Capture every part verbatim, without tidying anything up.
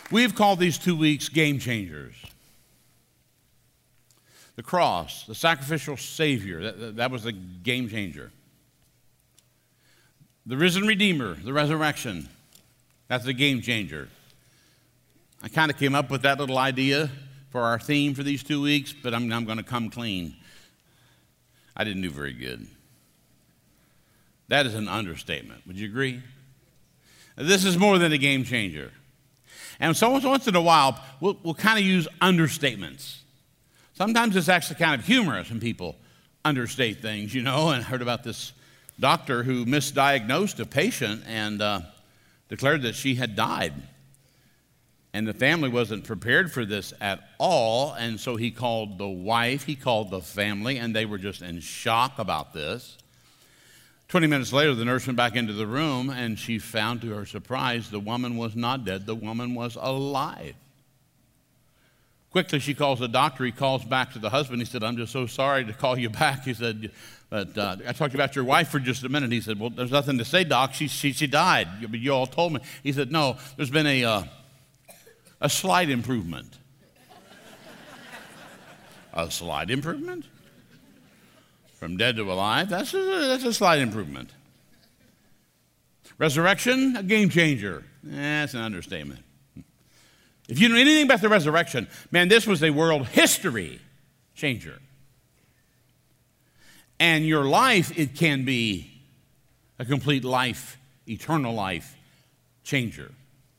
We've called these two weeks game changers. The cross, the sacrificial Savior, that, that was the game changer. The risen Redeemer, the resurrection, that's the game changer. I kind of came up with that little idea for our theme for these two weeks, but I'm, I'm going to come clean. I didn't do very good. That is an understatement. Would you agree? This is more than a game changer. And so once in a while, we'll, we'll kind of use understatements. Sometimes it's actually kind of humorous when people understate things, you know. And I heard about this doctor who misdiagnosed a patient and uh, declared that she had died. And the family wasn't prepared for this at all, and so he called the wife, he called the family, and they were just in shock about this. Twenty minutes later, the nurse went back into the room, and she found to her surprise the woman was not dead, the woman was alive. Quickly, she calls the doctor. He calls back to the husband. He said, I'm just so sorry to call you back. He said, but uh, I talked about your wife for just a minute. He said, well, there's nothing to say, Doc. She, she, she died. You, you all told me. He said, no, there's been a, uh, a slight improvement. A slight improvement? From dead to alive? That's a, that's a slight improvement. Resurrection, a game changer. Eh, that's an understatement. If you know anything about the resurrection, man, this was a world history changer. And your life, it can be a complete life, eternal life changer.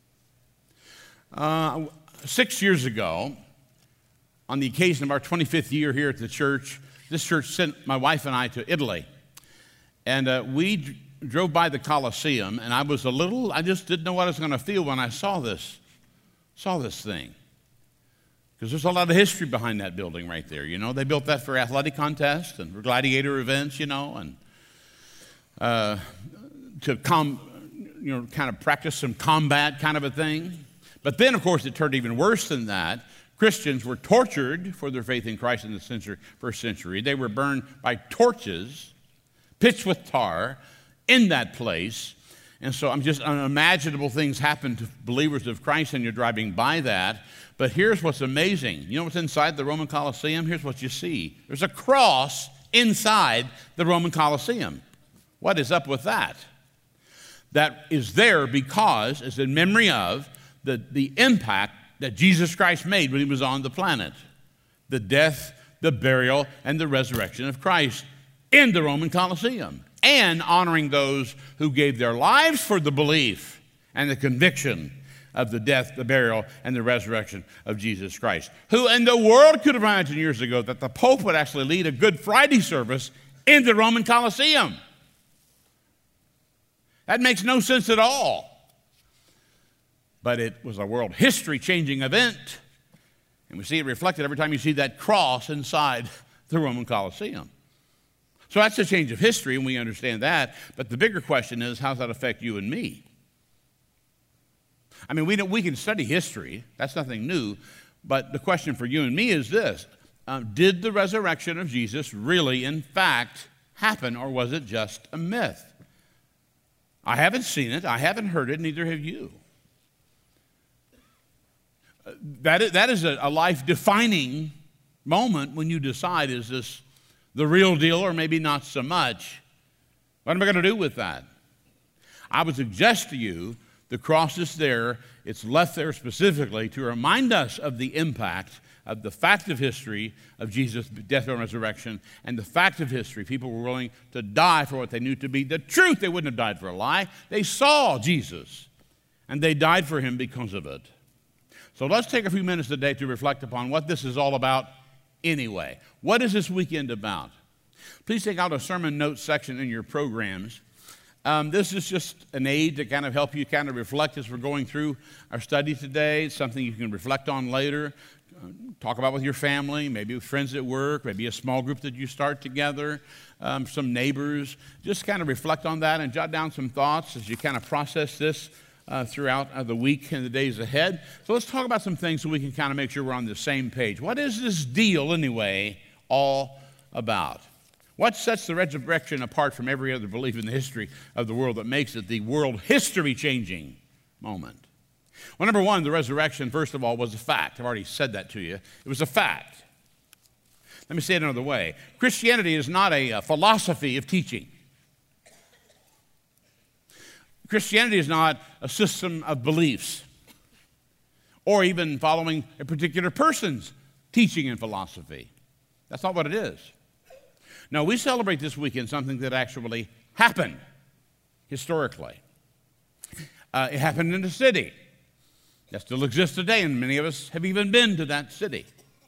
Uh, six years ago, on the occasion of our twenty-fifth year here at the church, this church sent my wife and I to Italy. And uh, we d- drove by the Colosseum, and I was a little, I just didn't know what I was going to feel when I saw this. Saw this thing. Because there's a lot of history behind that building right there. You know, they built that for athletic contests and for gladiator events, you know, and uh, to com, you know, kind of practice some combat kind of a thing. But then, of course, it turned even worse than that. Christians were tortured for their faith in Christ in the century, first century. They were burned by torches, pitched with tar in that place. And so I'm just unimaginable things happen to believers of Christ, and you're driving by that. But here's what's amazing. You know what's inside the Roman Colosseum? Here's what you see. There's a cross inside the Roman Colosseum. What is up with that? That is there because it's in memory of the, the impact that Jesus Christ made when he was on the planet. The death, the burial, and the resurrection of Christ in the Roman Colosseum. And honoring those who gave their lives for the belief and the conviction of the death, the burial, and the resurrection of Jesus Christ. Who in the world could have imagined years ago that the Pope would actually lead a Good Friday service in the Roman Colosseum? That makes no sense at all. But it was a world history-changing event. And we see it reflected every time you see that cross inside the Roman Colosseum. So that's a change of history, and we understand that. But the bigger question is, how does that affect you and me? I mean, we, don't, we can study history. That's nothing new. But the question for you and me is this. Uh, did the resurrection of Jesus really, in fact, happen, or was it just a myth? I haven't seen it. I haven't heard it. Neither have you. Uh, that is, that is a, a life-defining moment when you decide, is this the real deal, or maybe not so much? What am I going to do with that? I would suggest to you the cross is there. It's left there specifically to remind us of the impact of the fact of history of Jesus' death and resurrection, and the fact of history. People were willing to die for what they knew to be the truth. They wouldn't have died for a lie. They saw Jesus, and they died for him because of it. So let's take a few minutes today to reflect upon what this is all about anyway. What is this weekend about? Please take out a sermon notes section in your programs. Um, this is just an aid to kind of help you kind of reflect as we're going through our study today. It's something you can reflect on later, uh, talk about with your family, maybe with friends at work, maybe a small group that you start together, um, some neighbors. Just kind of reflect on that and jot down some thoughts as you kind of process this uh, throughout uh, the week and the days ahead. So let's talk about some things so we can kind of make sure we're on the same page. What is this deal anyway all about? What sets the resurrection apart from every other belief in the history of the world that makes it the world history-changing moment? Well, number one, the resurrection, first of all, was a fact. I've already said that to you. It was a fact. Let me say it another way. Christianity is not a, a philosophy of teaching. Christianity is not a system of beliefs or even following a particular person's teaching and philosophy. That's not what it is. No, we celebrate this weekend something that actually happened historically. Uh, it happened in a city that still exists today, and many of us have even been to that city.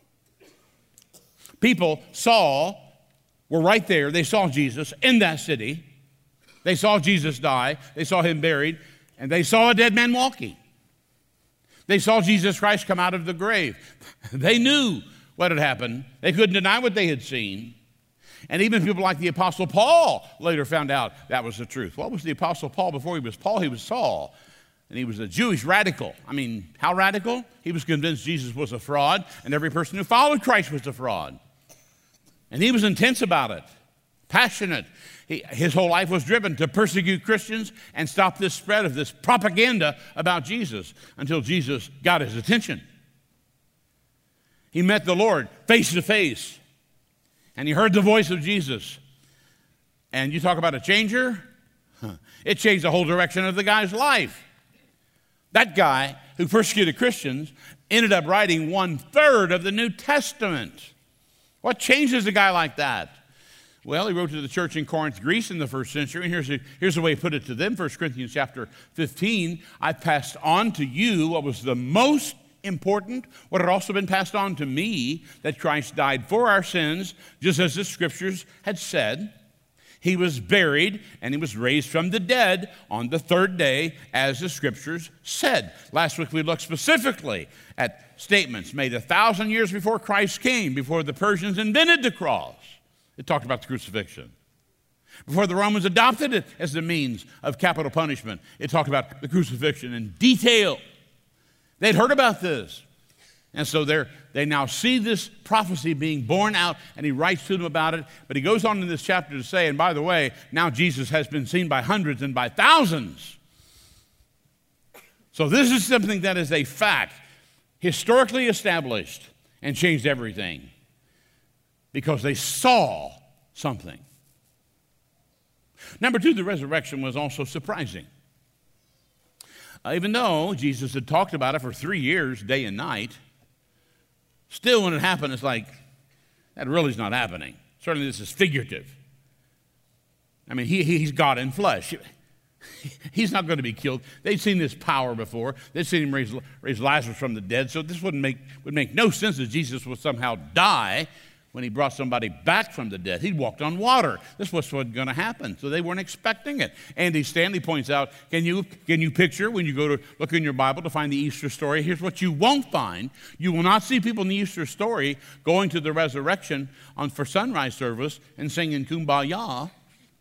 People saw, were right there, they saw Jesus in that city. They saw Jesus die, they saw him buried, and they saw a dead man walking. They saw Jesus Christ come out of the grave. They knew what had happened. They couldn't deny what they had seen. And even people like the Apostle Paul later found out that was the truth. What was the Apostle Paul before he was Paul? He was Saul. And he was a Jewish radical. I mean, how radical? He was convinced Jesus was a fraud, and every person who followed Christ was a fraud. And he was intense about it, passionate. He, his whole life was driven to persecute Christians and stop this spread of this propaganda about Jesus until Jesus got his attention. He met the Lord face to face, and he heard the voice of Jesus. And you talk about a changer? Huh. It changed the whole direction of the guy's life. That guy who persecuted Christians ended up writing one-third of the New Testament. What changes a guy like that? Well, he wrote to the church in Corinth, Greece in the first century, and here's, a, here's the way he put it to them, First Corinthians chapter fifteen. I passed on to you what was the most important, what had also been passed on to me, that Christ died for our sins, just as the Scriptures had said. He was buried, and he was raised from the dead on the third day, as the Scriptures said. Last week we looked specifically at statements made a thousand years before Christ came, before the Persians invented the cross. It talked about the crucifixion. Before the Romans adopted it as the means of capital punishment, it talked about the crucifixion in detail. They'd heard about this. And so they're, they now see this prophecy being borne out, and he writes to them about it. But he goes on in this chapter to say, and by the way, now Jesus has been seen by hundreds and by thousands. So this is something that is a fact, historically established, and changed everything because they saw something. Number two, the resurrection was also surprising. Uh, even though Jesus had talked about it for three years, day and night, still when it happened, it's like, that really is not happening. Certainly this is figurative. I mean, he, he's God in flesh. He's not going to be killed. They'd seen this power before. They'd seen him raise, raise Lazarus from the dead, so this wouldn't make, would make no sense that Jesus would somehow die when he brought somebody back from the dead. He walked on water. This was what's going to happen, so they weren't expecting it. Andy Stanley points out, can you, can you picture when you go to look in your Bible to find the Easter story? Here's what you won't find. You will not see people in the Easter story going to the resurrection on, for sunrise service and singing Kumbaya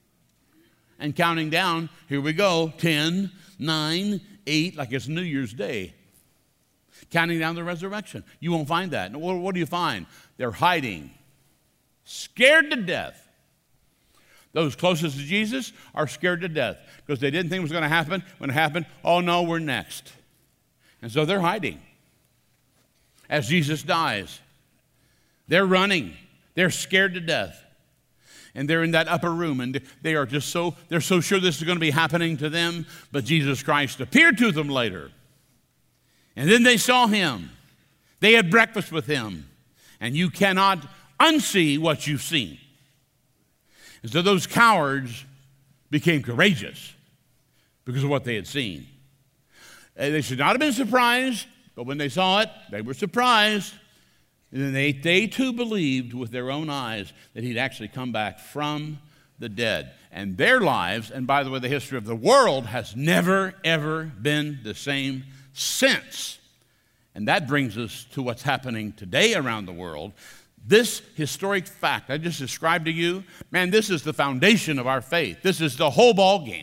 and counting down, here we go, ten, nine, eight, like it's New Year's Day. Counting down the resurrection. You won't find that. What, what do you find? They're hiding, scared to death. Those closest to Jesus are scared to death because they didn't think it was going to happen. When it happened, oh no, we're next. And so they're hiding as Jesus dies. They're running. They're scared to death. And they're in that upper room, and they are just so, they're so sure this is going to be happening to them, but Jesus Christ appeared to them later. And then they saw him. They had breakfast with him. And you cannot unsee what you've seen. And so those cowards became courageous because of what they had seen. And they should not have been surprised, but when they saw it, they were surprised. And then they, they too believed with their own eyes that he'd actually come back from the dead. And their lives, and by the way, the history of the world has never, ever been the same since. And that brings us to what's happening today around the world. This historic fact I just described to you, man, this is the foundation of our faith. This is the whole ball game.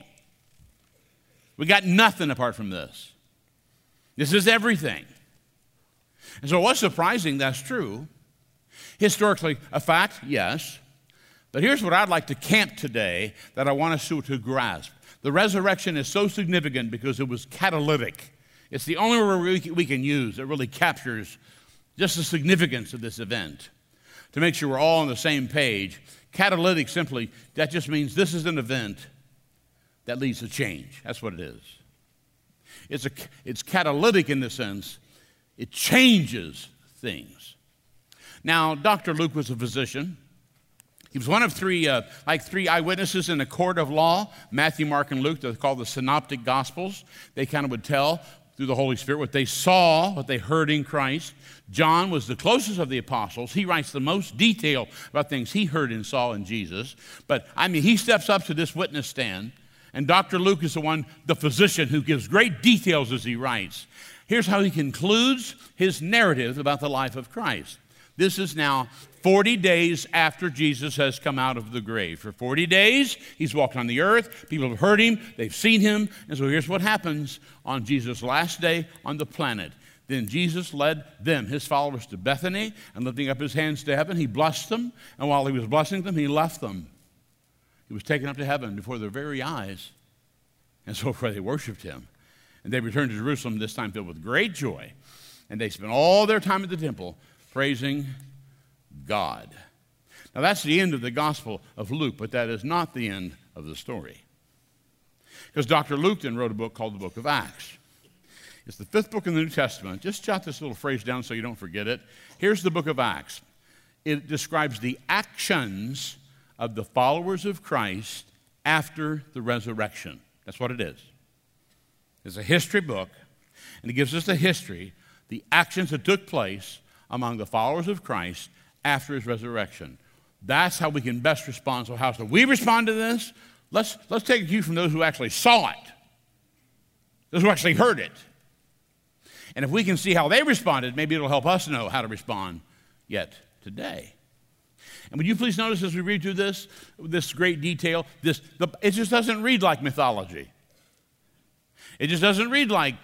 We got nothing apart from this. This is everything. And so what's surprising, that's true. Historically, a fact, yes. But here's what I'd like to camp today that I want us to, to grasp. The resurrection is so significant because it was catalytic. It's the only word we can use that really captures just the significance of this event to make sure we're all on the same page. Catalytic, simply, that just means this is an event that leads to change. That's what it is. It's, a, it's catalytic in the sense it changes things. Now, Doctor Luke was a physician. He was one of three, uh, like three eyewitnesses in a court of law. Matthew, Mark, and Luke, they're called the Synoptic Gospels. They kind of would tell through the Holy Spirit what they saw, what they heard in Christ. John was the closest of the apostles. He writes the most detail about things he heard and saw in Jesus. But, I mean, he steps up to this witness stand, and Doctor Luke is the one, the physician, who gives great details as he writes. Here's how he concludes his narrative about the life of Christ. This is now forty days after Jesus has come out of the grave. For forty days, he's walked on the earth. People have heard him. They've seen him. And so here's what happens on Jesus' last day on the planet. Then Jesus led them, his followers, to Bethany, and lifting up his hands to heaven, he blessed them. And while he was blessing them, he left them. He was taken up to heaven before their very eyes. And so they worshiped him. And they returned to Jerusalem, this time filled with great joy. And they spent all their time at the temple praising God. Now that's the end of the Gospel of Luke, but that is not the end of the story. Because Doctor Luke then wrote a book called the Book of Acts. It's the fifth book in the New Testament. Just jot this little phrase down so you don't forget it. Here's the Book of Acts. It describes the actions of the followers of Christ after the resurrection. That's what it is. It's a history book, and it gives us the history, the actions that took place among the followers of Christ after his resurrection. That's how we can best respond. So how should we respond to this? Let's, let's take a cue from those who actually saw it, those who actually heard it. And if we can see how they responded, maybe it'll help us know how to respond yet today. And would you please notice as we read through this, this great detail, this, the, it just doesn't read like mythology. It just doesn't read like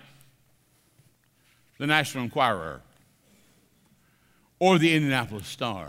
the National Enquirer or the Indianapolis Star.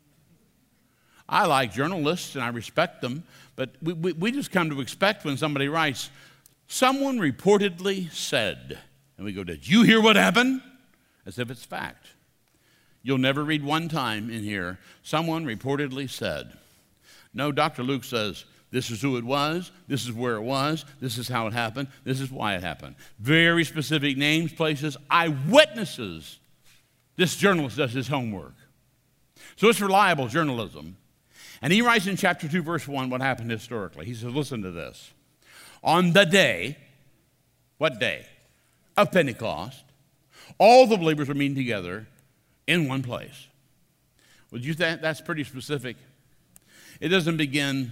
I like journalists and I respect them, but we, we, we just come to expect when somebody writes, someone reportedly said, and we go, did you hear what happened? As if it's fact. You'll never read one time in here, someone reportedly said. No, Doctor Luke says, this is who it was, this is where it was, this is how it happened, this is why it happened. Very specific names, places, eyewitnesses. This journalist does his homework. So it's reliable journalism. And he writes in chapter two, verse one, what happened historically. He says, listen to this. On the day, what day? Of Pentecost, all the believers were meeting together in one place. Would you think that's pretty specific? It doesn't begin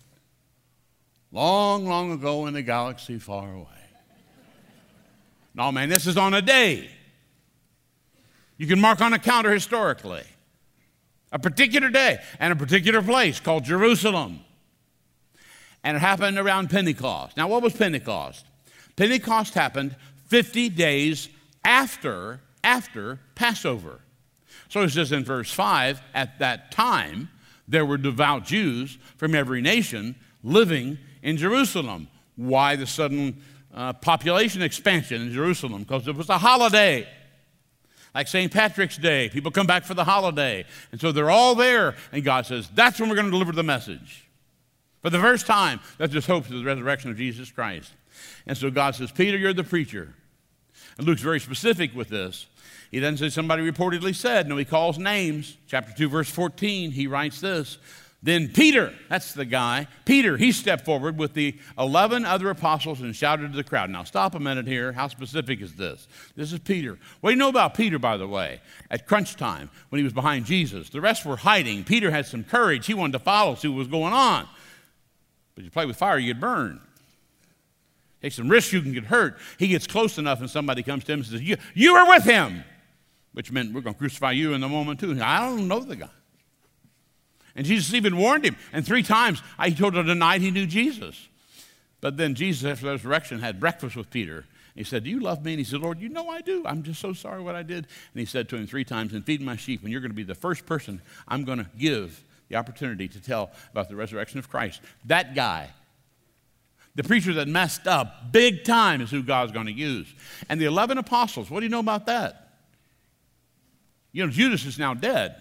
long, long ago in a galaxy far away. No, man, this is on a day. You can mark on a counter historically. A particular day and a particular place called Jerusalem. And it happened around Pentecost. Now, what was Pentecost? Pentecost happened fifty days after, after Passover. So it says in verse five, at that time, there were devout Jews from every nation living in Jerusalem. Why the sudden uh, population expansion in Jerusalem? Because it was a holiday. Like Saint Patrick's Day. People come back for the holiday. And so they're all there. And God says, that's when we're going to deliver the message. For the first time, that's just hope to the resurrection of Jesus Christ. And so God says, Peter, you're the preacher. And Luke's very specific with this. He then says somebody reportedly said, no, he calls names. Chapter two, verse fourteen, he writes this. Then Peter, that's the guy, Peter, he stepped forward with the eleven other apostles and shouted to the crowd. Now stop a minute here. How specific is this? This is Peter. What do you know about Peter, by the way? At crunch time, when he was behind Jesus, the rest were hiding. Peter had some courage. He wanted to follow, see what was going on. But you play with fire, you get burned. Take some risks, you can get hurt. He gets close enough and somebody comes to him and says, you, you were with him, which meant we're going to crucify you in the moment too. I don't know the guy. And Jesus even warned him. And three times he told him tonight he knew Jesus. But then Jesus, after the resurrection, had breakfast with Peter. And he said, do you love me? And he said, Lord, you know I do. I'm just so sorry what I did. And he said to him three times, and feed my sheep. And you're going to be the first person I'm going to give the opportunity to tell about the resurrection of Christ. That guy, The preacher that messed up big time is who God's going to use. And the eleven apostles, what do you know about that? You know, Judas is now dead.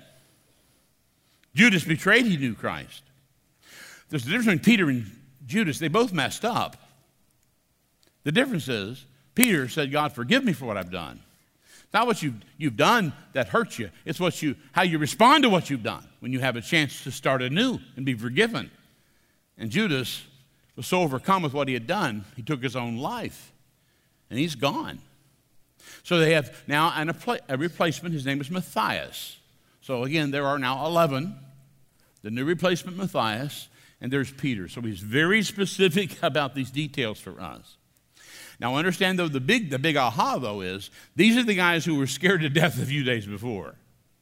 Judas betrayed, he knew Christ. There's a difference between Peter and Judas. They both messed up. The difference is, Peter said, God, forgive me for what I've done. It's not what you've, you've done that hurts you. It's what you, how you respond to what you've done when you have a chance to start anew and be forgiven. And Judas was so overcome with what he had done, he took his own life. And he's gone. So they have now an, a, a replacement. His name is Matthias. So again, there are now eleven. The new replacement, Matthias. And there's Peter. So he's very specific about these details for us. Now understand, though, the big, the big aha, though, is these are the guys who were scared to death a few days before.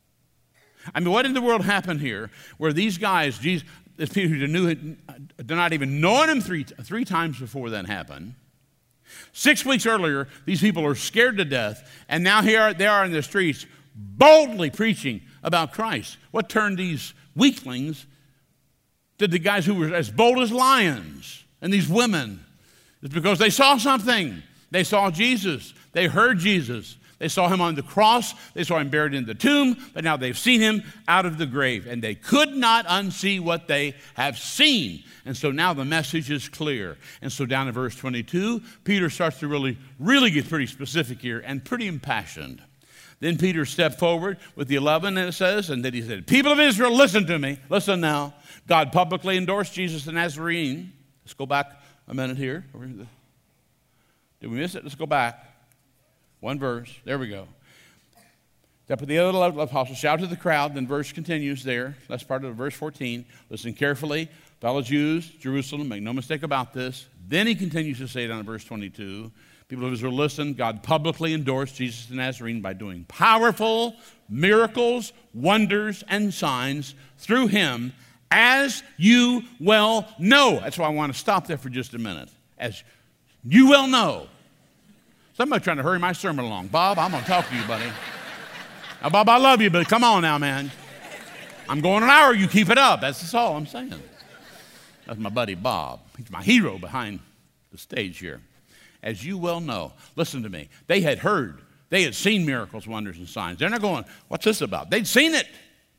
I mean, what in the world happened here where these guys, Jesus, this Peter who knew it, did not even know him three, three times before that happened. Six weeks earlier, these people are scared to death, and now here they are in the streets boldly preaching about Christ. What turned these weaklings to the guys who were as bold as lions and these women? It's because they saw something. They saw Jesus. They heard Jesus. They saw him on the cross. They saw him buried in the tomb. But now they've seen him out of the grave. And they could not unsee what they have seen. And so now the message is clear. And so down in verse twenty-two, Peter starts to really, really get pretty specific here and pretty impassioned. Then Peter stepped forward with the eleven, and it says, and then he said, people of Israel, listen to me. Listen now. God publicly endorsed Jesus the Nazarene. Let's go back a minute here. Did we miss it? Let's go back. One verse. There we go. That the other eleven apostles shout to the crowd. Then verse continues there. That's part of verse fourteen. Listen carefully. Fellow Jews, Jerusalem, make no mistake about this. Then he continues to say down in verse twenty-two, people of Israel, listen, God publicly endorsed Jesus the Nazarene by doing powerful miracles, wonders, and signs through him, as you well know. That's why I want to stop there for just a minute. As you well know. Somebody's trying to hurry my sermon along. Bob, I'm going to talk to you, buddy. Now, Bob, I love you, but come on now, man. I'm going an hour, you keep it up. That's just all I'm saying. That's my buddy Bob. He's my hero behind the stage here. As you well know, listen to me. They had heard, they had seen miracles, wonders, and signs. They're not going, what's this about? They'd seen it.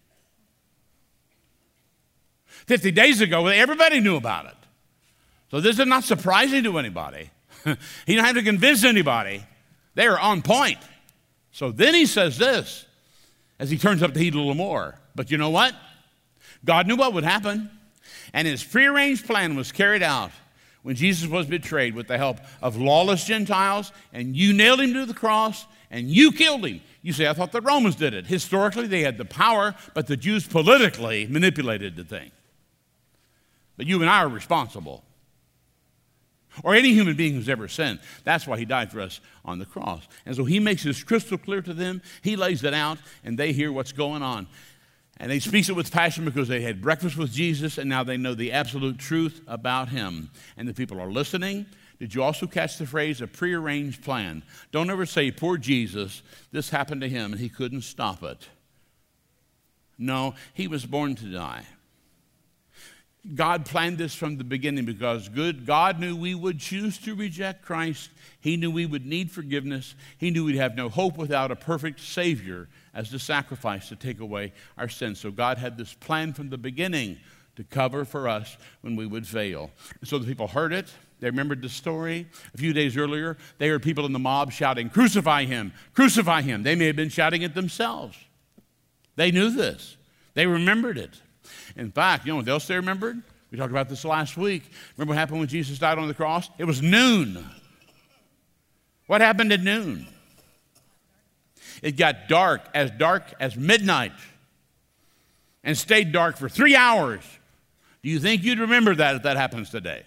Fifty days ago, everybody knew about it. So this is not surprising to anybody. He didn't have to convince anybody. They are on point. So then he says this, as he turns up the heat a little more. But you know what? God knew what would happen. And his prearranged plan was carried out when Jesus was betrayed with the help of lawless Gentiles, and you nailed him to the cross, and you killed him. You say, I thought the Romans did it. Historically, they had the power, but the Jews politically manipulated the thing. But you and I are responsible. Or any human being who's ever sinned. That's why he died for us on the cross. And so he makes this crystal clear to them. He lays it out, and they hear what's going on. And they speak it with passion because they had breakfast with Jesus, and now they know the absolute truth about him. And the people are listening. Did you also catch the phrase, a prearranged plan? Don't ever say, poor Jesus, this happened to him, and he couldn't stop it. No, he was born to die. God planned this from the beginning because good God knew we would choose to reject Christ. He knew we would need forgiveness. He knew we'd have no hope without a perfect Savior as the sacrifice to take away our sins. So God had this plan from the beginning to cover for us when we would fail. And so the people heard it. They remembered the story. A few days earlier, they heard people in the mob shouting, crucify him, crucify him. They may have been shouting it themselves. They knew this. They remembered it. In fact, you know what else they remembered? We talked about this last week. Remember what happened when Jesus died on the cross? It was noon. What happened at noon? It got dark, as dark as midnight, and stayed dark for three hours. Do you think you'd remember that if that happens today?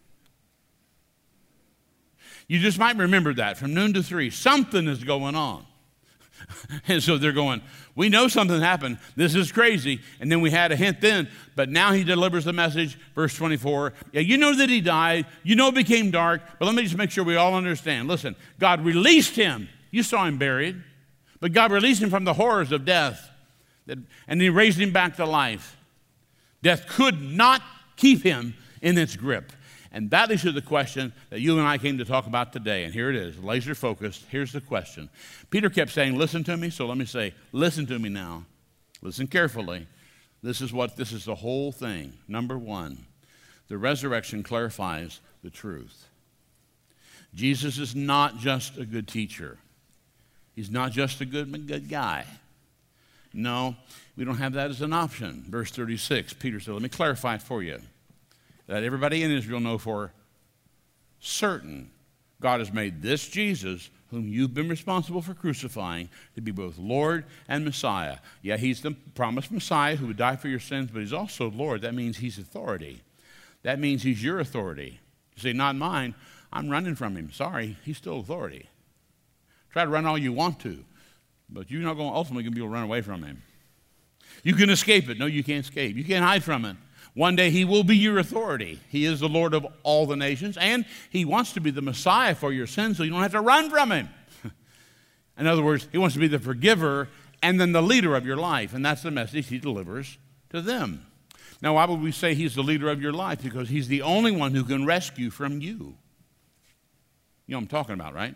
You just might remember that from noon to three. Something is going on. And so they're going, we know something happened. This is crazy. And then we had a hint then, but now he delivers the message, verse twenty-four. Yeah, you know that he died. You know it became dark, but let me just make sure we all understand. Listen, God released him. You saw him buried, but God released him from the horrors of death, and he raised him back to life. Death could not keep him in its grip. And that leads to the question that you and I came to talk about today. And here it is, laser focused. Here's the question. Peter kept saying, listen to me. So let me say, listen to me now. Listen carefully. This is what, this is the whole thing. Number one, the resurrection clarifies the truth. Jesus is not just a good teacher. He's not just a good, good guy. No, we don't have that as an option. Verse thirty-six, Peter said, let me clarify it for you. That everybody in Israel know for certain God has made this Jesus, whom you've been responsible for crucifying, to be both Lord and Messiah. Yeah, he's the promised Messiah who would die for your sins, but he's also Lord. That means he's authority. That means he's your authority. You say, not mine. I'm running from him. Sorry, he's still authority. Try to run all you want to, but you're not going to ultimately going to be able to run away from him. You can escape it. No, you can't escape. You can't hide from it. One day he will be your authority. He is the Lord of all the nations, and he wants to be the Messiah for your sins so you don't have to run from him. In other words, he wants to be the forgiver and then the leader of your life, and that's the message he delivers to them. Now, why would we say he's the leader of your life? Because he's the only one who can rescue from you. You know what I'm talking about, right?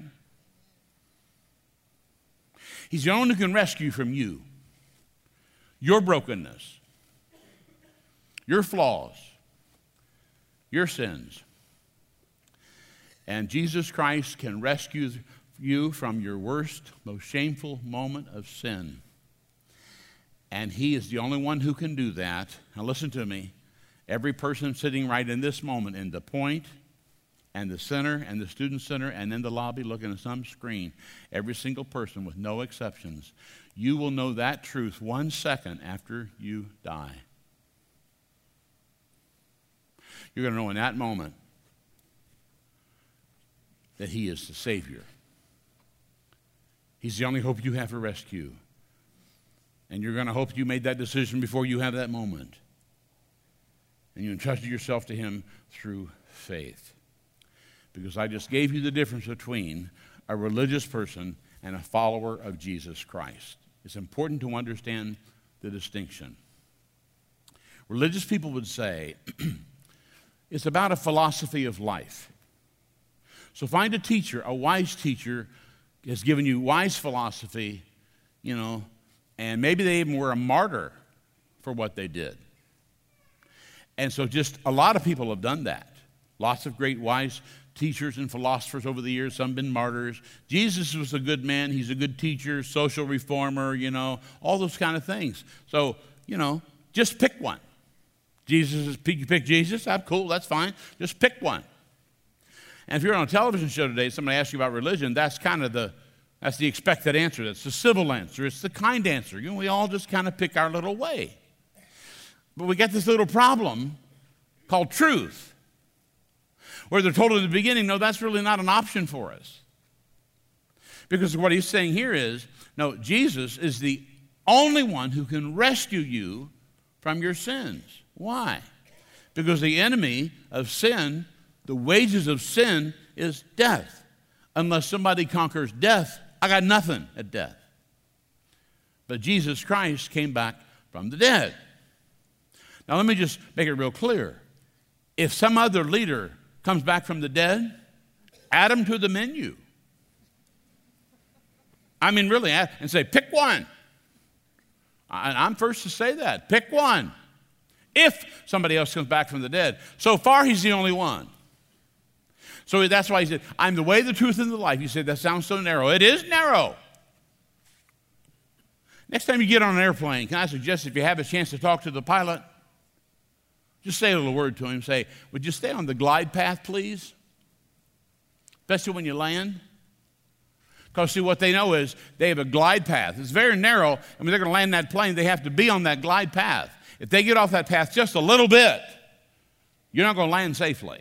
He's the only one who can rescue from you. Your brokenness, your flaws, your sins. And Jesus Christ can rescue you from your worst, most shameful moment of sin. And he is the only one who can do that. Now listen to me. Every person sitting right in this moment in the point and the center and the student center and in the lobby looking at some screen, every single person with no exceptions, you will know that truth one second after you die. You're going to know in that moment that he is the Savior. He's the only hope you have for rescue. And you're going to hope you made that decision before you have that moment. And you entrusted yourself to him through faith. Because I just gave you the difference between a religious person and a follower of Jesus Christ. It's important to understand the distinction. Religious people would say, it's about a philosophy of life. So find a teacher, a wise teacher, has given you wise philosophy, you know, and maybe they even were a martyr for what they did. And so just a lot of people have done that. Lots of great wise teachers and philosophers over the years, some have been martyrs. Jesus was a good man. He's a good teacher, social reformer, you know, all those kind of things. So, you know, just pick one. Jesus is, you pick Jesus, that's cool, that's fine. Just pick one. And if you're on a television show today, somebody asks you about religion, that's kind of the, that's the expected answer. That's the civil answer. It's the kind answer. You know, we all just kind of pick our little way. But we get this little problem called truth, where they're told in the beginning, no, that's really not an option for us. Because what he's saying here is, no, Jesus is the only one who can rescue you from your sins. Why? Because the enemy of sin, the wages of sin, is death. Unless somebody conquers death, I got nothing at death. But Jesus Christ came back from the dead. Now let me just make it real clear. If some other leader comes back from the dead, add them to the menu. I mean, really, and say, pick one. I'm first to say that. Pick one. If somebody else comes back from the dead. So far, he's the only one. So that's why he said, I'm the way, the truth, and the life. You said, that sounds so narrow. It is narrow. Next time you get on an airplane, can I suggest if you have a chance to talk to the pilot, just say a little word to him. Say, would you stay on the glide path, please? Especially when you land. Because, see, what they know is they have a glide path. It's very narrow, and when they're going to land that plane, they have to be on that glide path. If they get off that path just a little bit, you're not going to land safely.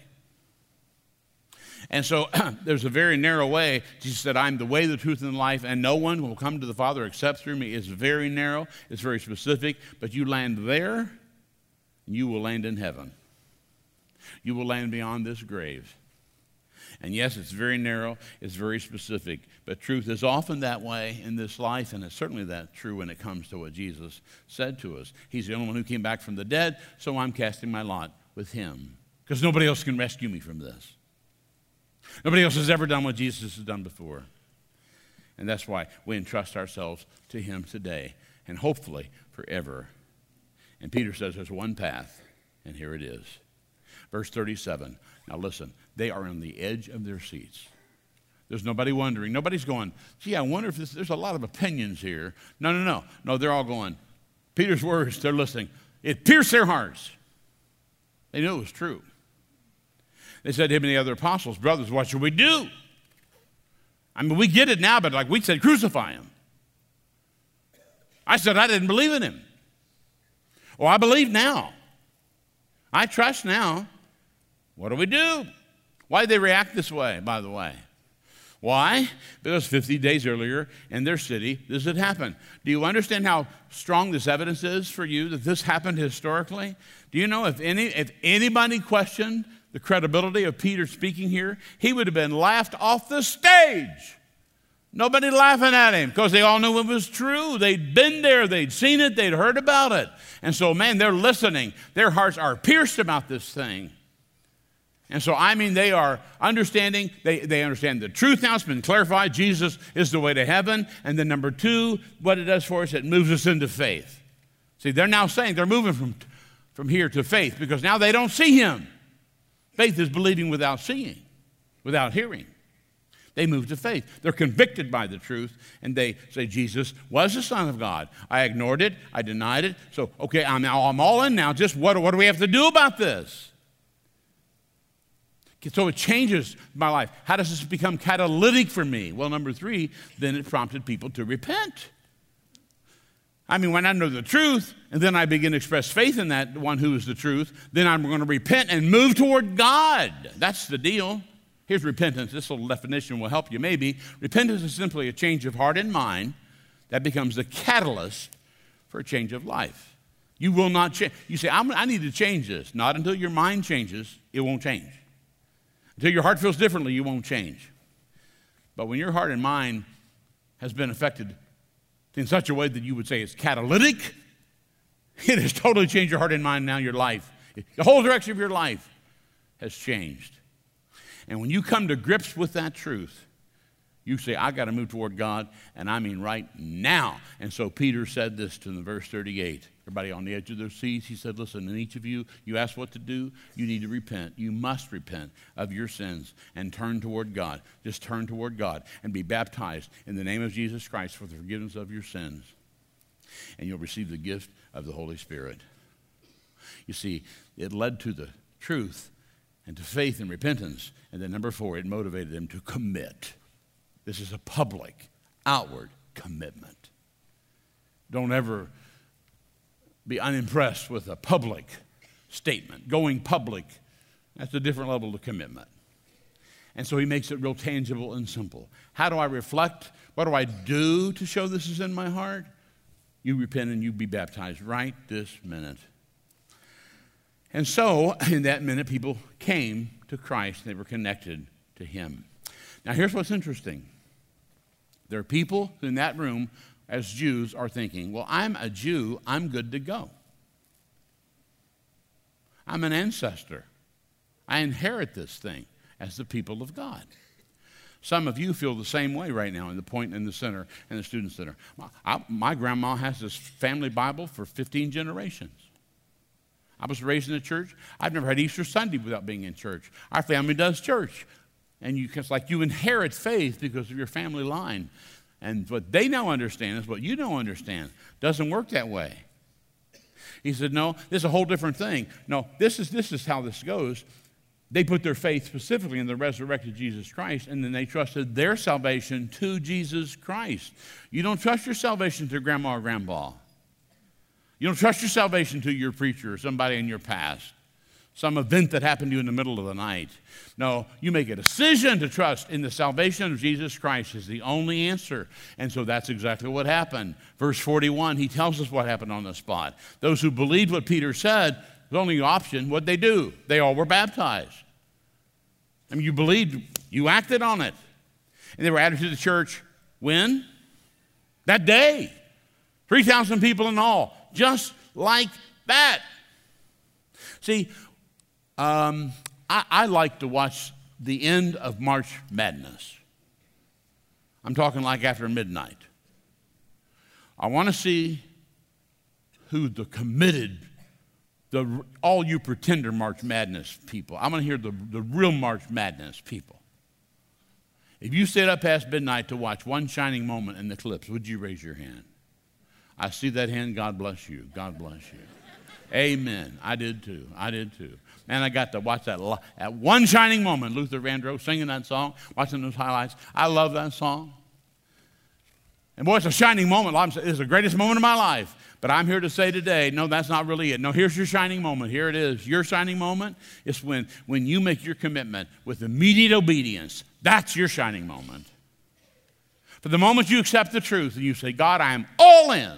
And so there's a very narrow way. Jesus said, I'm the way, the truth, and the life, and no one will come to the Father except through me. It's very narrow. It's very specific. But you land there, and you will land in heaven. You will land beyond this grave. And yes, it's very narrow. It's very specific. But truth is often that way in this life, and it's certainly that true when it comes to what Jesus said to us. He's the only one who came back from the dead, so I'm casting my lot with him. because nobody else can rescue me from this. Nobody else has ever done what Jesus has done before. And that's why we entrust ourselves to him today and hopefully forever. And Peter says there's one path, and here it is. Verse thirty-seven. Now listen, they are on the edge of their seats. There's nobody wondering. Nobody's going, gee, I wonder if this, there's a lot of opinions here. No, no, no. No, they're all going, Peter's words, they're listening. It pierced their hearts. They knew it was true. They said to him and the other apostles, brothers, what should we do? I mean, we get it now, but like we said, crucify him. I said I didn't believe in him. Well, I believe now. I trust now. What do we do? Why did they react this way, by the way? Why? Because fifty days earlier in their city, this had happened. Do you understand how strong this evidence is for you that this happened historically? Do you know if any if anybody questioned the credibility of Peter speaking here, he would have been laughed off the stage. Nobody laughing at him because they all knew it was true. They'd been there. They'd seen it. They'd heard about it. And so, man, they're listening. Their hearts are pierced about this thing. And so, I mean, they are understanding. They, they understand the truth now. It's been clarified. Jesus is the way to heaven. And then number two, what it does for us, it moves us into faith. See, they're now saying they're moving from, from here to faith because now they don't see him. Faith is believing without seeing, without hearing. They move to faith. They're convicted by the truth, and they say Jesus was the Son of God. I ignored it. I denied it. So, okay, I'm, now, I'm all in now. Just what, what do we have to do about this? So it changes my life. How does this become catalytic for me? Well, number three, then it prompted people to repent. I mean, when I know the truth, and then I begin to express faith in that one who is the truth, then I'm going to repent and move toward God. That's the deal. Here's repentance. This little definition will help you maybe. Repentance is simply a change of heart and mind that becomes the catalyst for a change of life. You will not change. You say, I'm, I need to change this. Not until your mind changes, it won't change. Until your heart feels differently, you won't change. But when your heart and mind has been affected in such a way that you would say it's catalytic, it has totally changed your heart and mind. Now your life, the whole direction of your life has changed. And when you come to grips with that truth, you say, I got to move toward God, and I mean right now. And so Peter said this to them, verse thirty-eight. Everybody on the edge of their seats, he said, listen, and each of you, you ask what to do, you need to repent. You must repent of your sins and turn toward God. Just turn toward God and be baptized in the name of Jesus Christ for the forgiveness of your sins. And you'll receive the gift of the Holy Spirit. You see, it led to the truth and to faith and repentance. And then number four, it motivated them to commit. This is a public, outward commitment. Don't ever be unimpressed with a public statement. Going public, that's a different level of commitment. And so he makes it real tangible and simple. How do I reflect? What do I do to show this is in my heart? You repent and you be baptized right this minute. And so, in that minute, people came to Christ. They were connected to him. Now, here's what's interesting. There are people in that room, as Jews, are thinking, well, I'm a Jew. I'm good to go. I'm an ancestor. I inherit this thing as the people of God. Some of you feel the same way right now in the point in the center and the student center. My, I, my grandma has this family Bible for fifteen generations. I was raised in the church. I've never had Easter Sunday without being in church. Our family does church. And you, it's like you inherit faith because of your family line. And what they now understand is what you don't understand. Doesn't work that way. He said, no, this is a whole different thing. No, this is, this is how this goes. They put their faith specifically in the resurrected Jesus Christ, and then they trusted their salvation to Jesus Christ. You don't trust your salvation to grandma or grandpa. You don't trust your salvation to your preacher or somebody in your past, some event that happened to you in the middle of the night. No, you make a decision to trust in the salvation of Jesus Christ is the only answer. And so that's exactly what happened. Verse forty-one, he tells us what happened on the spot. Those who believed what Peter said, the only option, what'd they do? They all were baptized. I mean, you believed, you acted on it. And they were added to the church when? That day. three thousand people in all. Just like that. See, Um, I, I like to watch the end of March Madness. I'm talking like after midnight. I want to see who the committed, the all you pretender March Madness people. I want to hear the, the real March Madness people. If you stayed up past midnight to watch one shining moment in the eclipse, would you raise your hand? I see that hand. God bless you. God bless you. Amen. I did too. I did too. Man, I got to watch that at one shining moment. Luther Vandross singing that song, watching those highlights. I love that song. And boy, it's a shining moment. It's the greatest moment of my life. But I'm here to say today, no, that's not really it. No, here's your shining moment. Here it is. Your shining moment is when, when you make your commitment with immediate obedience. That's your shining moment. For the moment you accept the truth and you say, God, I am all in,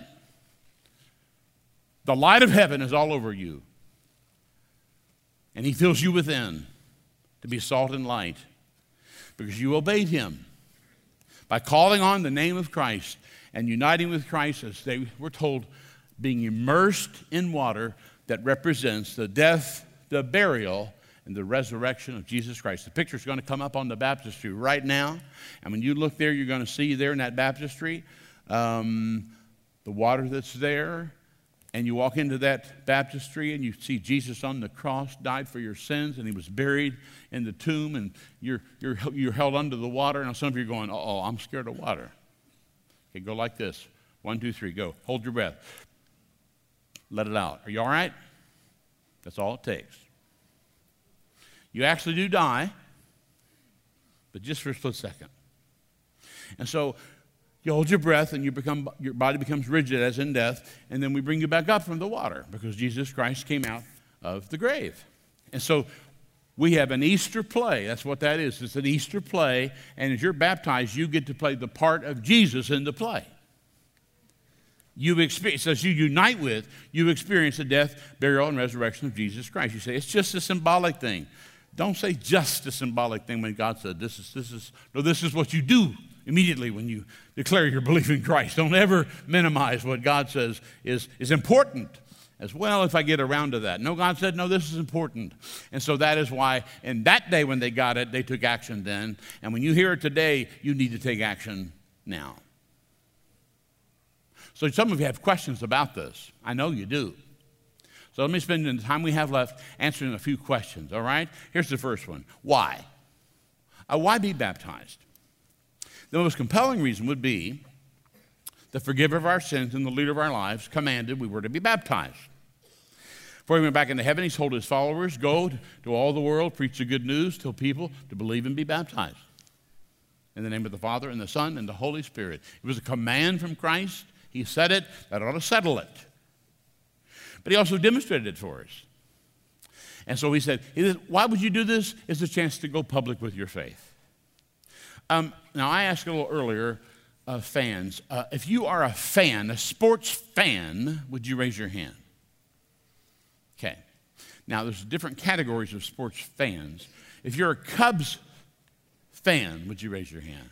the light of heaven is all over you. And he fills you within to be salt and light because you obeyed him by calling on the name of Christ and uniting with Christ, as they were told, being immersed in water that represents the death, the burial, and the resurrection of Jesus Christ. The picture's going to come up on the baptistry right now. And when you look there, you're going to see there in that baptistry um, the water that's there. And you walk into that baptistry and you see Jesus on the cross, died for your sins, and he was buried in the tomb, and you're, you're, you're held under the water. And some of you are going, uh-oh, I'm scared of water. Okay, go like this. One, two, three, go. Hold your breath. Let it out. Are you all right? That's all it takes. You actually do die, but just for a split second. And so you hold your breath and you become, your body becomes rigid as in death, and then we bring you back up from the water because Jesus Christ came out of the grave. And so we have an Easter play. That's what that is. It's an Easter play, and as you're baptized, you get to play the part of Jesus in the play. You've experienced, as you unite with, you've experienced the death, burial, and resurrection of Jesus Christ. You say, it's just a symbolic thing. Don't say just a symbolic thing when God said this is, this is, no, this is what you do immediately when you declare your belief in Christ. Don't ever minimize what God says is, is important as well if I get around to that. No, God said, no, this is important. And so that is why in that day when they got it, they took action then. And when you hear it today, you need to take action now. So some of you have questions about this. I know you do. So let me spend the time we have left answering a few questions, all right? Here's the first one. Why? Uh, why be baptized? The most compelling reason would be the forgiver of our sins and the leader of our lives commanded we were to be baptized. Before he went back into heaven, he told his followers, go to all the world, preach the good news, tell people to believe and be baptized. In the name of the Father and the Son and the Holy Spirit. It was a command from Christ. He said it. That ought to settle it. But he also demonstrated it for us. And so he said, why would you do this? It's a chance to go public with your faith. Um, now, I asked a little earlier, uh, fans, uh, if you are a fan, a sports fan, would you raise your hand? Okay. Now, there's different categories of sports fans. If you're a Cubs fan, would you raise your hand?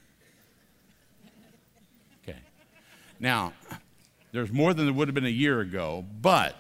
Okay. Now, there's more than there would have been a year ago, but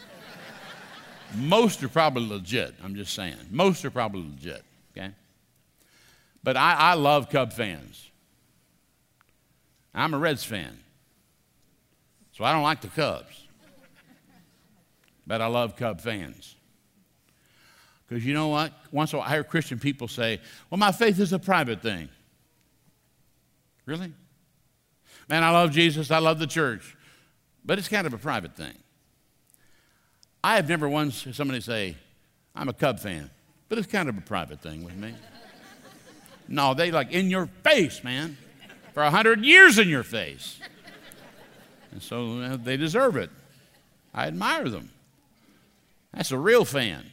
most are probably legit. I'm just saying. Most are probably legit, okay? But I, I love Cub fans. I'm a Reds fan. So I don't like the Cubs. But I love Cub fans. Because you know what? Once in a while I hear Christian people say, well, my faith is a private thing. Really? Man, I love Jesus. I love the church. But it's kind of a private thing. I have never once heard somebody say, I'm a Cub fan, but it's kind of a private thing with me. No, they like in your face, man, for a hundred years in your face. And so uh, they deserve it. I admire them. That's a real fan.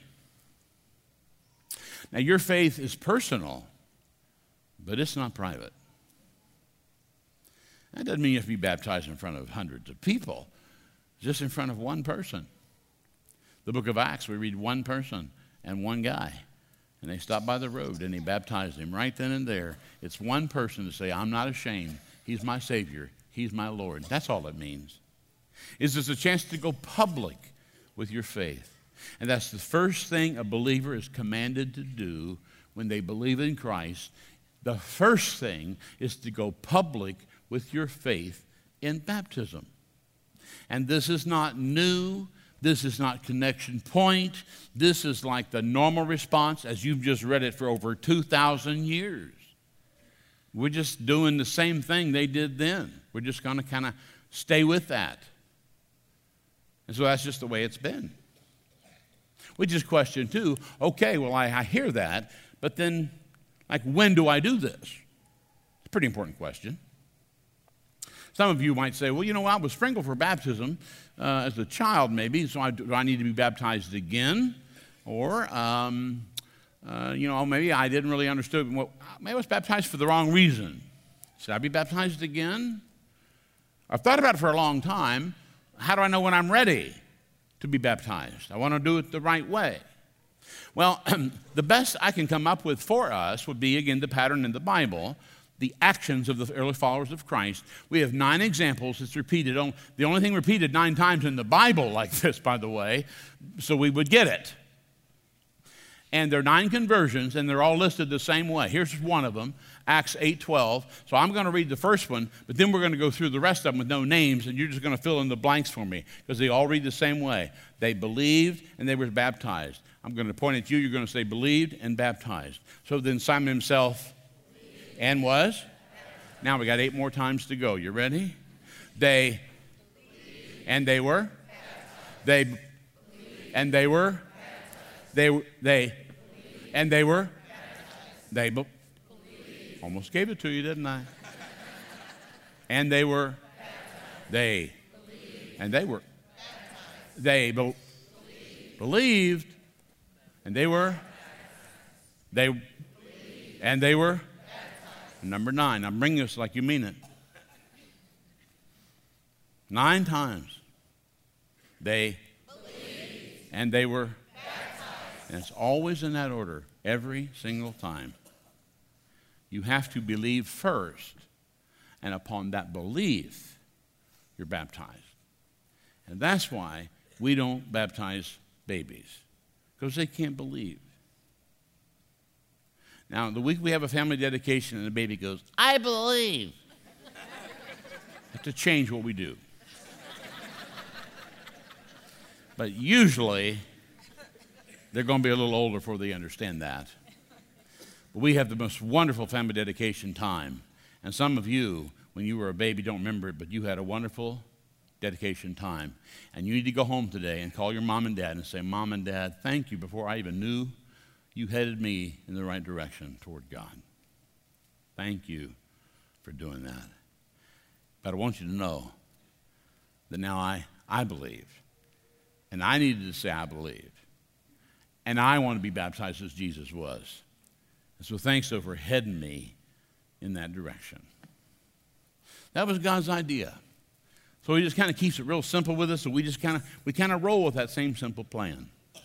Now, your faith is personal, but it's not private. That doesn't mean you have to be baptized in front of hundreds of people, just in front of one person. The book of Acts, we read one person and one guy. And they stopped by the road and he baptized him right then and there. It's one person to say, I'm not ashamed. He's my Savior. He's my Lord. That's all it means. Is this a chance to go public with your faith? And that's the first thing a believer is commanded to do when they believe in Christ. The first thing is to go public with your faith in baptism. And this is not new. This is not Connection Point. This is like the normal response as you've just read it for over two thousand years. We're just doing the same thing they did then. We're just going to kind of stay with that. And so that's just the way it's been. We just question too, okay, well, I, I hear that, but then, like, when do I do this? It's a pretty important question. Some of you might say, well, you know, I was sprinkled for baptism uh, as a child maybe, so I, do I need to be baptized again? Or, um, uh, you know, maybe I didn't really understand. Well, maybe I was baptized for the wrong reason. Should I be baptized again? I've thought about it for a long time. How do I know when I'm ready to be baptized? I want to do it the right way. Well, the best I can come up with for us would be, again, the pattern in the Bible, the actions of the early followers of Christ. We have nine examples. It's repeated. The only thing repeated nine times in the Bible like this, by the way, so we would get it. And there are nine conversions, and they're all listed the same way. Here's one of them, Acts eight twelve. So I'm going to read the first one, but then we're going to go through the rest of them with no names, and you're just going to fill in the blanks for me, because they all read the same way. They believed, and they were baptized. I'm going to point at you. You're going to say believed and baptized. So then Simon himself believed. And was? Baptized. Now we got eight more times to go. You ready? They believed. And they were? Baptized. They believed. And they were? Baptized. They they believed. And they were? Baptized. They be- believed. Almost gave it to you, didn't I? And they were? Baptized. They believed. And they were? Baptized. They be- believed. Believed. And they were? They believed. And they were? Baptized. Number nine. I'm bringing this like you mean it. Nine times. They believed. And they were? And it's always in that order, every single time. You have to believe first, and upon that belief, you're baptized. And that's why we don't baptize babies, because they can't believe. Now, the week we have a family dedication and the baby goes, I believe. We have to change what we do. But usually, they're going to be a little older before they understand that. But we have the most wonderful family dedication time. And some of you, when you were a baby, don't remember it, but you had a wonderful dedication time. And you need to go home today and call your mom and dad and say, Mom and Dad, thank you. Before I even knew, you headed me in the right direction toward God. Thank you for doing that. But I want you to know that now I, I believe. And I needed to say I believe. And I want to be baptized as Jesus was. And so thanks though for heading me in that direction. That was God's idea. So he just kind of keeps it real simple with us, so we just kind of we kind of roll with that same simple plan.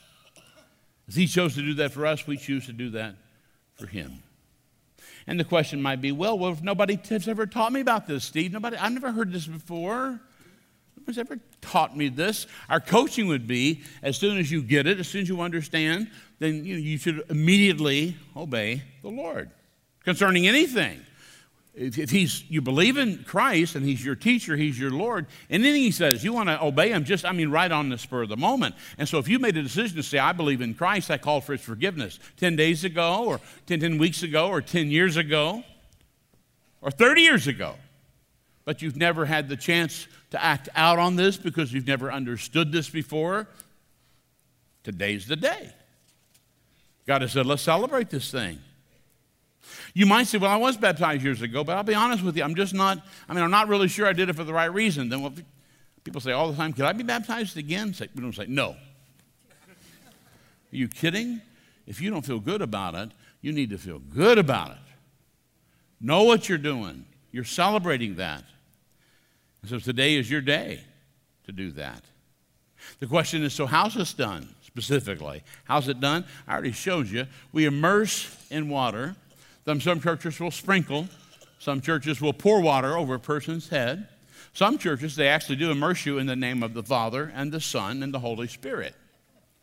As he chose to do that for us, we choose to do that for him. And the question might be, well, what if nobody has ever taught me about this, Steve? Nobody, I've never heard this before. Nobody's ever taught me this. Our coaching would be, as soon as you get it, as soon as you understand, then you know, you should immediately obey the Lord concerning anything. If, if he's, you believe in Christ and he's your teacher, he's your Lord, anything he says, you want to obey him just, I mean, right on the spur of the moment. And so if you made a decision to say, I believe in Christ, that called for his forgiveness ten days ago or ten, ten weeks ago or ten years ago or thirty years ago. But you've never had the chance to act out on this because you've never understood this before, today's the day. God has said, let's celebrate this thing. You might say, well, I was baptized years ago, but I'll be honest with you, I'm just not, I mean, I'm not really sure I did it for the right reason. Then what people say all the time, can I be baptized again? Say, we don't say, no. Are you kidding? If you don't feel good about it, you need to feel good about it. Know what you're doing. You're celebrating that. And so today is your day to do that. The question is, so how's this done specifically? How's it done? I already showed you. We immerse in water. Some, some churches will sprinkle. Some churches will pour water over a person's head. Some churches, they actually do immerse you in the name of the Father and the Son and the Holy Spirit.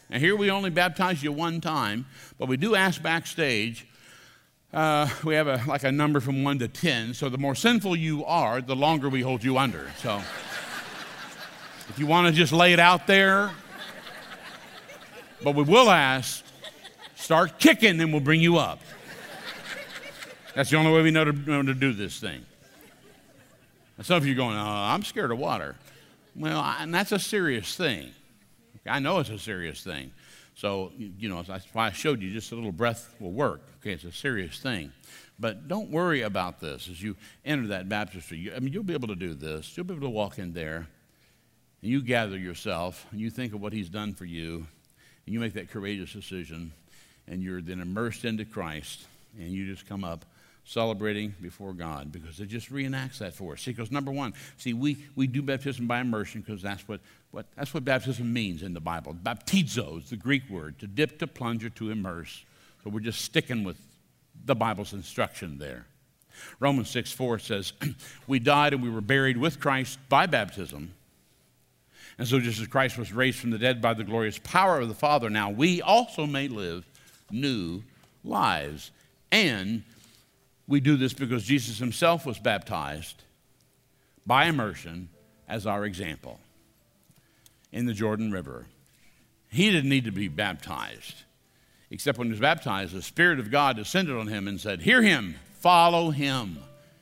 Now here we only baptize you one time, but we do ask backstage. Uh, we have a, like a number from one to ten, so the more sinful you are, the longer we hold you under. So if you want to just lay it out there, but we will ask, start kicking, then we'll bring you up. That's the only way we know to, know to do this thing. And some of you are going, oh, I'm scared of water. Well, I, and that's a serious thing. I know it's a serious thing. So, you know, that's why I showed you just a little breath will work. Okay, it's a serious thing. But don't worry about this as you enter that baptistry. I mean, you'll be able to do this. You'll be able to walk in there, and you gather yourself, and you think of what he's done for you, and you make that courageous decision, and you're then immersed into Christ, and you just come up celebrating before God because it just reenacts that for us. See, because number one, see, we, we do baptism by immersion because that's what, what, that's what baptism means in the Bible. Baptizo is the Greek word, to dip, to plunge, or to immerse. So we're just sticking with the Bible's instruction there. Romans six four says, we died and we were buried with Christ by baptism. And so just as Christ was raised from the dead by the glorious power of the Father, now we also may live new lives. And we do this because Jesus himself was baptized by immersion as our example in the Jordan River. He didn't need to be baptized, except when he was baptized, the Spirit of God descended on him and said, hear him, follow him.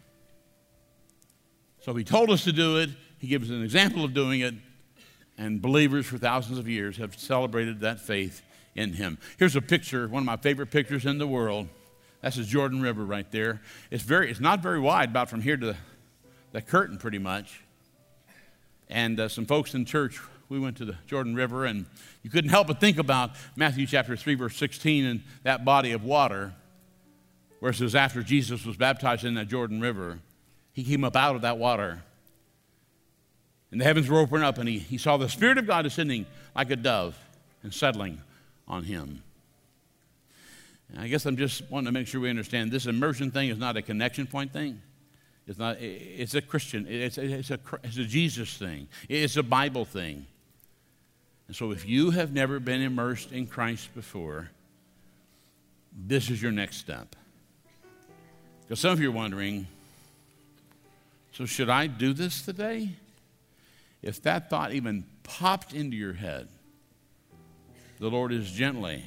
So he told us to do it. He gives us an example of doing it, and believers for thousands of years have celebrated that faith in him. Here's a picture, one of my favorite pictures in the world. That's the Jordan River right there. It's very, it's not very wide, about from here to the, the curtain pretty much. And uh, some folks in church, we went to the Jordan River, and you couldn't help but think about Matthew chapter three, verse sixteen, and that body of water, where it says after Jesus was baptized in that Jordan River, he came up out of that water. And the heavens were opened up, and he, he saw the Spirit of God descending like a dove and settling on him. And I guess I'm just wanting to make sure we understand this immersion thing is not a connection point thing. It's not. It's a Christian. It's a, it's a, it's a Jesus thing. It's a Bible thing. And so if you have never been immersed in Christ before, this is your next step. Because some of you are wondering, so should I do this today? If that thought even popped into your head, the Lord is gently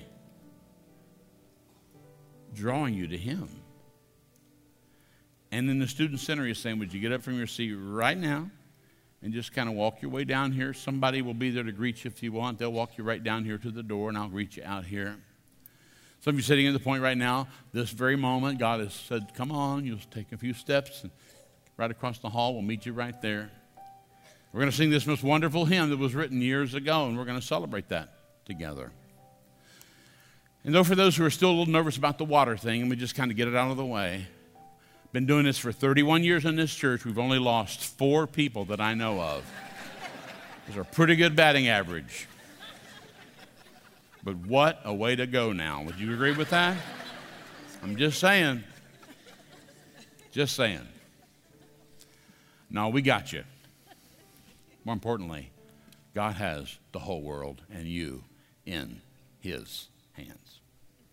drawing you to him. And in the student center, he's saying, would you get up from your seat right now and just kind of walk your way down here? Somebody will be there to greet you if you want. They'll walk you right down here to the door, and I'll greet you out here. Some of you sitting at the point right now, this very moment, God has said, come on, you'll take a few steps, and right across the hall, we'll meet you right there. We're going to sing this most wonderful hymn that was written years ago, and we're going to celebrate that together. And though for those who are still a little nervous about the water thing, and we just kind of get it out of the way, been doing this for thirty-one years in this church, we've only lost four people that I know of. Those are a pretty good batting average. But what a way to go now. Would you agree with that? I'm just saying. Just saying. No, we got you. More importantly, God has the whole world and you in his hands.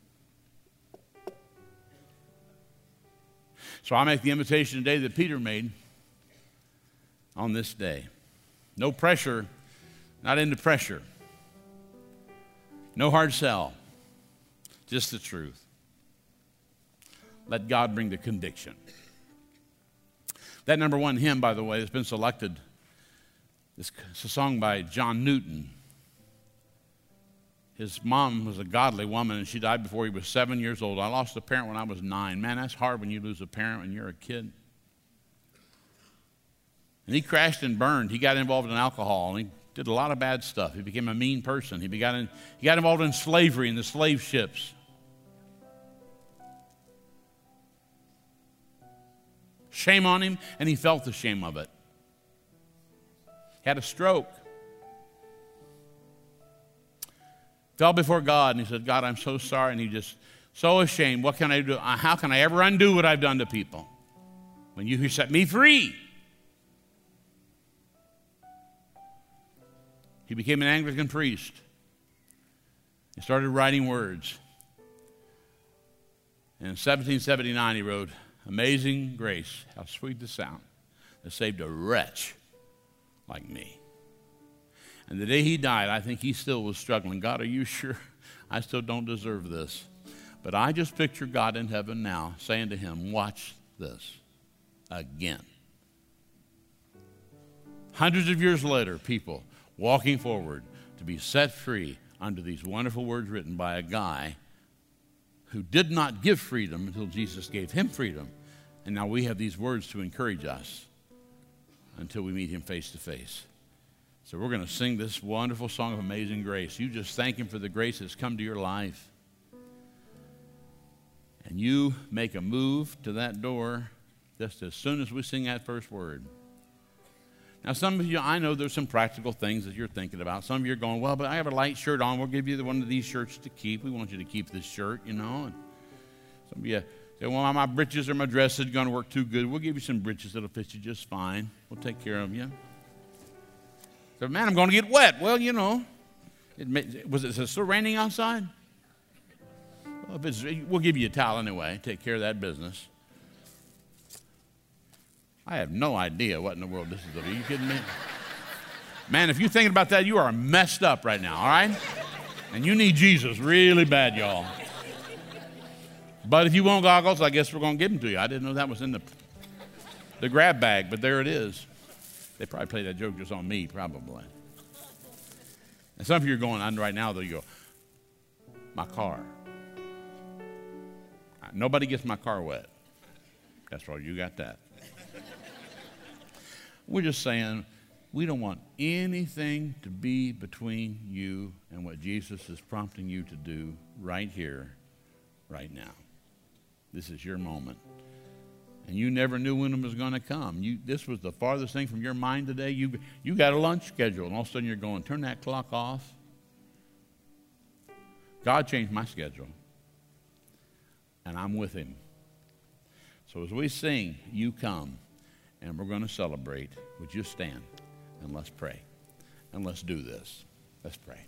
So I make the invitation today that Peter made on this day. No pressure, not into pressure. No hard sell, just the truth. Let God bring the conviction. That number one hymn, by the way, has been selected. It's a song by John Newton. His mom was a godly woman, and she died before he was seven years old. I lost a parent when I was nine. Man, that's hard when you lose a parent when you're a kid. And he crashed and burned. He got involved in alcohol, and he did a lot of bad stuff. He became a mean person. He, began in, he got involved in slavery and the slave ships. Shame on him, and he felt the shame of it. He had a stroke. Fell before God, and he said, God, I'm so sorry. And he just, so ashamed. What can I do? How can I ever undo what I've done to people? When you set me free. He became an Anglican priest. He started writing words. And in seventeen seventy-nine, he wrote, "Amazing grace, how sweet the sound that saved a wretch like me." And the day he died, I think he still was struggling. God, are you sure? I still don't deserve this. But I just picture God in heaven now saying to him, watch this again. Hundreds of years later, people walking forward to be set free under these wonderful words written by a guy who did not give freedom until Jesus gave him freedom. And now we have these words to encourage us until we meet him face to face. So we're going to sing this wonderful song of Amazing Grace. You just thank him for the grace that's come to your life. And you make a move to that door just as soon as we sing that first word. Now, some of you, I know there's some practical things that you're thinking about. Some of you are going, well, but I have a light shirt on. We'll give you one of these shirts to keep. We want you to keep this shirt, you know. And some of you say, well, my breeches or my dress is going to work too good. We'll give you some breeches that'll fit you just fine. We'll take care of you. So, man, I'm going to get wet. Well, you know, it may, was it, is it still raining outside? Well, if it's, we'll give you a towel anyway. Take care of that business. I have no idea what in the world this is. Are you kidding me? Man, if you're thinking about that, you are messed up right now, all right? And you need Jesus really bad, y'all. But if you want goggles, I guess we're going to give them to you. I didn't know that was in the, the grab bag, but there it is. They probably played that joke just on me, probably. And some of you are going on right now, though, you go, my car. Nobody gets my car wet. That's right, you got that. We're just saying we don't want anything to be between you and what Jesus is prompting you to do right here, right now. This is your moment. And you never knew when it was going to come. You, this was the farthest thing from your mind today. You, you got a lunch schedule, and all of a sudden you're going, turn that clock off. God changed my schedule, and I'm with him. So as we sing, you come. And we're going to celebrate. Would you stand and let's pray. And let's do this. Let's pray.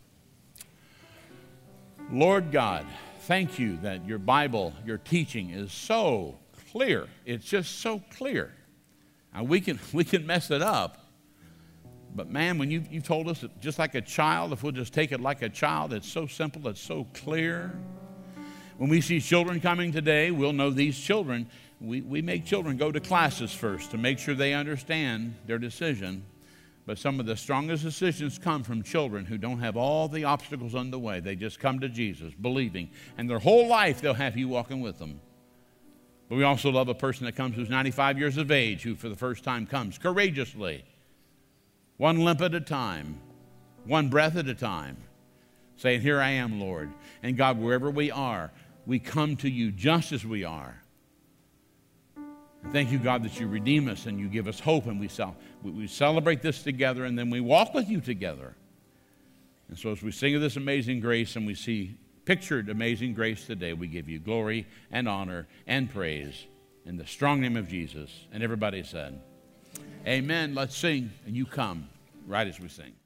Lord God, thank you that your Bible, your teaching is so clear. It's just so clear. And we can, we can mess it up. But man, when you, you told us that just like a child, if we'll just take it like a child, it's so simple, it's so clear. When we see children coming today, we'll know these children. We, we make children go to classes first to make sure they understand their decision. But some of the strongest decisions come from children who don't have all the obstacles on the way. They just come to Jesus, believing. And their whole life, they'll have you walking with them. But we also love a person that comes who's ninety-five years of age, who for the first time comes courageously, one limp at a time, one breath at a time, saying, here I am, Lord. And God, wherever we are, we come to you just as we are. And thank you, God, that you redeem us and you give us hope, and we, cel- we celebrate this together, and then we walk with you together. And so as we sing of this amazing grace and we see pictured amazing grace today, we give you glory and honor and praise in the strong name of Jesus. And everybody said, amen. Let's sing, and you come right as we sing.